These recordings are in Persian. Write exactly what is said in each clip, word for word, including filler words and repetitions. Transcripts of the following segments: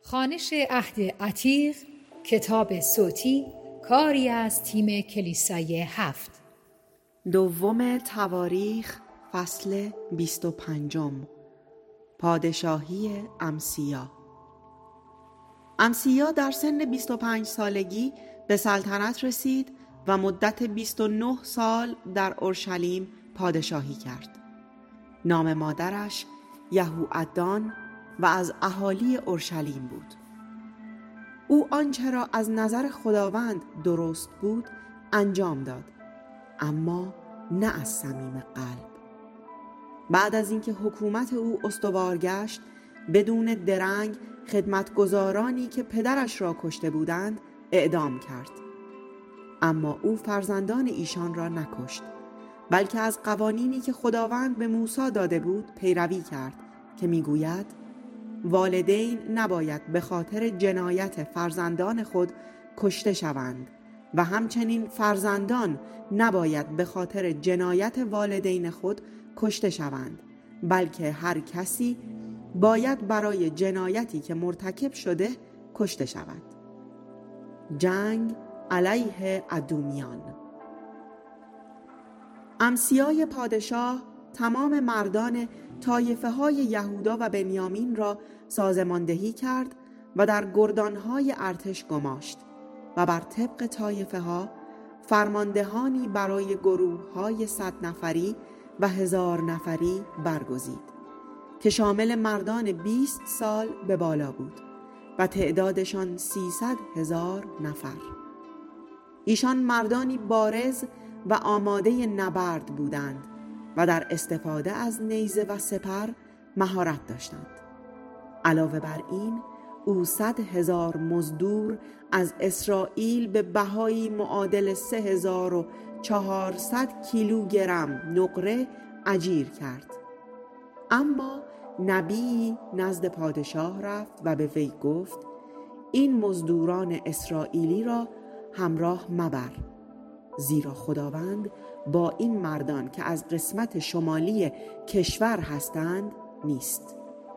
خوانش عهد عتیق، کتاب صوتی، کاری از تیم کلیسای هفت. دوم تواریخ، فصل بیست و پنجم. پادشاهی امسیا. امسیا در سن بیست و پنج سالگی به سلطنت رسید و مدت بیست و نه سال در اورشلیم پادشاهی کرد. نام مادرش یهوعدان و از اهالی اورشلیم بود. او آنچه را از نظر خداوند درست بود انجام داد، اما نه از صمیم قلب. بعد از اینکه حکومت او استوار گشت، بدون درنگ خدمتگزارانی که پدرش را کشته بودند اعدام کرد. اما او فرزندان ایشان را نکشت، بلکه از قوانینی که خداوند به موسی داده بود پیروی کرد که میگوید والدین نباید به خاطر جنایت فرزندان خود کشته شوند و همچنین فرزندان نباید به خاطر جنایت والدین خود کشته شوند، بلکه هر کسی باید برای جنایتی که مرتکب شده کشته شود. جنگ علیه ادومیان. امسیای پادشاه تمام مردان طایفه های یهودا و بنیامین را سازماندهی کرد و در گردانهای ارتش گماشت و بر طبق طایفه ها فرماندهانی برای گروه های صد نفری و هزار نفری برگزید که شامل مردان بیست سال به بالا بود و تعدادشان سیصد هزار نفر. ایشان مردانی بارز و آماده نبرد بودند و در استفاده از نیزه و سپر مهارت داشتند. علاوه بر این، او صد هزار مزدور از اسرائیل به بهایی معادل سه هزار و چهارصد کیلوگرم نقره اجیر کرد. اما نبی نزد پادشاه رفت و به وی گفت این مزدوران اسرائیلی را همراه مبر، زیرا خداوند با این مردان که از قسمت شمالی کشور هستند نیست.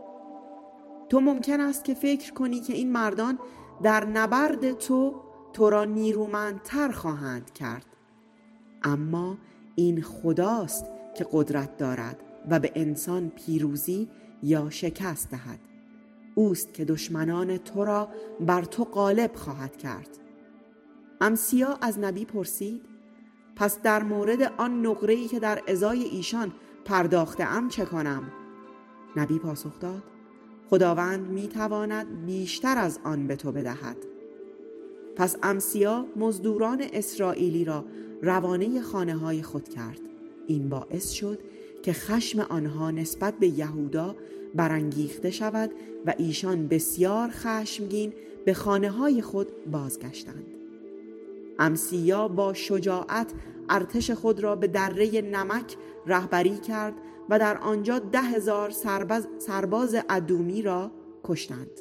تو ممکن است که فکر کنی که این مردان در نبرد تو تو را نیرومندتر خواهند کرد، اما این خداست که قدرت دارد و به انسان پیروزی یا شکست دهد. اوست که دشمنان تو را بر تو غالب خواهد کرد. امسیا از نبی پرسید پس در مورد آن نقره‌ای که در ازای ایشان پرداخته ام چه کنم؟ نبی پاسخ داد خداوند می تواند بیشتر از آن به تو بدهد. پس امسیا مزدوران اسرائیلی را روانه خانه های خود کرد. این باعث شد که خشم آنها نسبت به یهودا برانگیخته شود و ایشان بسیار خشمگین به خانه های خود بازگشتند. امسیا با شجاعت ارتش خود را به دره نمک رهبری کرد و در آنجا ده هزار سرباز, سرباز ادومی را کشتند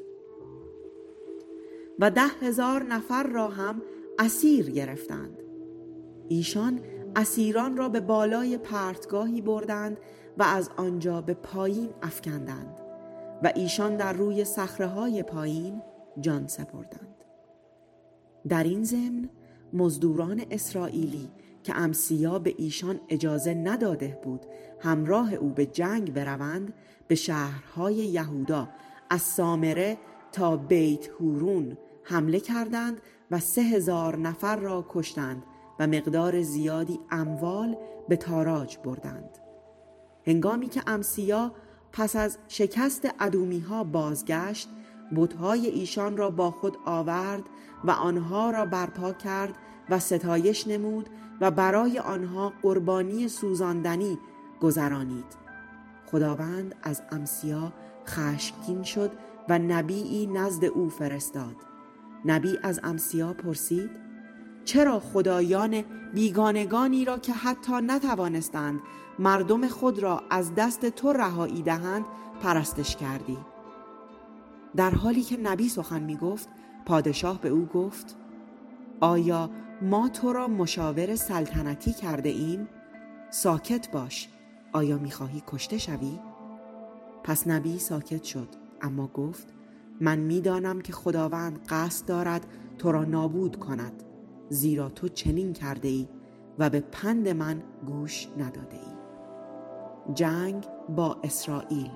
و ده هزار نفر را هم اسیر گرفتند. ایشان اسیران را به بالای پرتگاهی بردند و از آنجا به پایین افکندند و ایشان در روی صخره‌های پایین جان سپردند. در این ضمن مزدوران اسرائیلی که امسیا به ایشان اجازه نداده بود همراه او به جنگ بروند، به شهرهای یهودا از سامره تا بیت هورون حمله کردند و سه هزار نفر را کشتند و مقدار زیادی اموال به تاراج بردند. هنگامی که امسیا پس از شکست ادومی ها بازگشت، بت‌های ایشان را با خود آورد و آنها را برپا کرد و ستایش نمود و برای آنها قربانی سوزاندنی گذرانید. خداوند از امسیا خشمگین شد و نبیی نزد او فرستاد. نبی از امسیا پرسید چرا خدایان بیگانگانی را که حتی نتوانستند مردم خود را از دست تو رهایی دهند پرستش کردی؟ در حالی که نبی سخن می گفت، پادشاه به او گفت آیا ما تو را مشاور سلطنتی کرده ایم؟ ساکت باش، آیا می خواهی کشته شوی؟ پس نبی ساکت شد، اما گفت من می‌دانم که خداوند قصد دارد تو را نابود کند، زیرا تو چنین کرده ای و به پند من گوش نداده ای. جنگ با اسرائیل.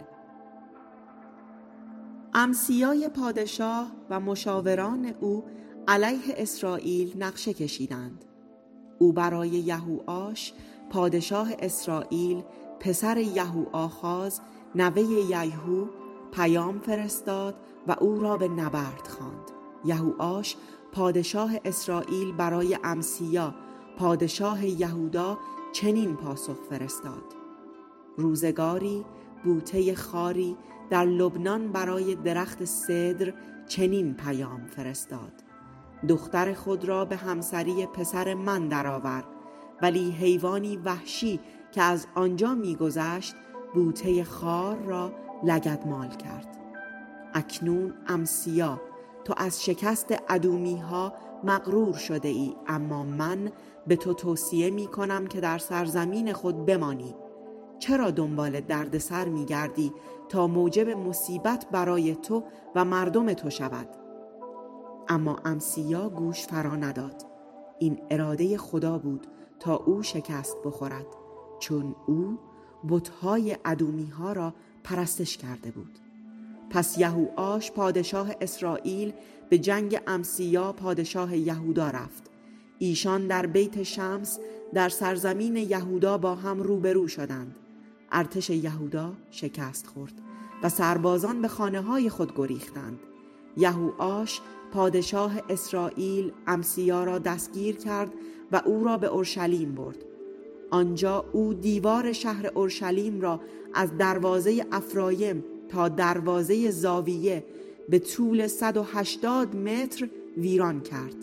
امسیای پادشاه و مشاوران او علیه اسرائیل نقشه کشیدند. او برای یهوآش پادشاه اسرائیل پسر یهوآخاز نوه ییهو پیام فرستاد و او را به نبرد خواند. یهوآش پادشاه اسرائیل برای امسیا پادشاه یهودا چنین پاسخ فرستاد: روزگاری بوته خاری در لبنان برای درخت سدر چنین پیام فرستاد: دختر خود را به همسری پسر من درآور. ولی حیوانی وحشی که از آنجا می‌گذشت بوته خار را لگدمال کرد. اکنون امسیا، تو از شکست ادومی‌ها مغرور شده ای، اما من به تو توصیه می کنم که در سرزمین خود بمانی. چرا دنبال دردسر می گردی تا موجب مصیبت برای تو و مردم تو شود؟ اما امسیا گوش فرا نداد. این اراده خدا بود تا او شکست بخورد، چون او بت‌های ادومی‌ها را پرستش کرده بود. پس یهوآش پادشاه اسرائیل به جنگ امسیا پادشاه یهودا رفت. ایشان در بیت شمس در سرزمین یهودا با هم روبرو شدند. ارتش یهودا شکست خورد و سربازان به خانه‌های خود گریختند. یهوآش پادشاه اسرائیل امسیا را دستگیر کرد و او را به اورشلیم برد. آنجا او دیوار شهر اورشلیم را از دروازه افرایم تا دروازه زاویه به طول صد و هشتاد متر ویران کرد.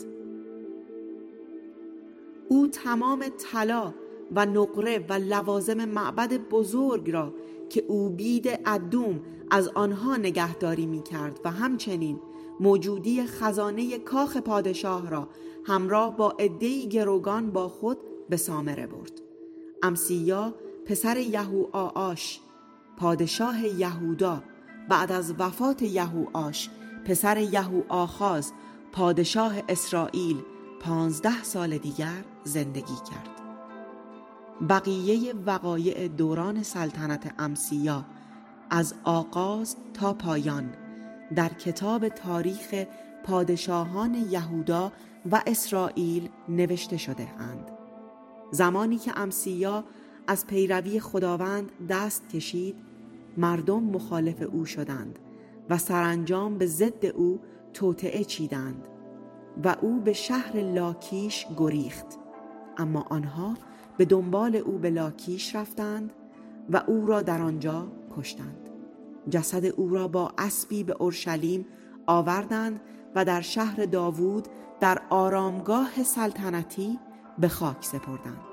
او تمام طلا و نقره و لوازم معبد بزرگ را که اوبید ادوم از آنها نگهداری می کرد و همچنین موجودی خزانه کاخ پادشاه را همراه با عده‌ای گروگان با خود به سامره برد. امسیا پسر یهوآش پادشاه یهودا بعد از وفات یهوآش پسر یهوآخاز پادشاه اسرائیل پانزده سال دیگر زندگی کرد. بقیه وقایع دوران سلطنت امسیا از آغاز تا پایان در کتاب تاریخ پادشاهان یهودا و اسرائیل نوشته شده اند. زمانی که امسیا از پیروی خداوند دست کشید، مردم مخالف او شدند و سرانجام به ضد او توطئه چیدند و او به شهر لاکیش گریخت. اما آنها به دنبال او به لاکیش رفتند و او را در آنجا کشتند. جسد او را با اسبی به اورشلیم آوردند و در شهر داوود در آرامگاه سلطنتی به خاک سپردند.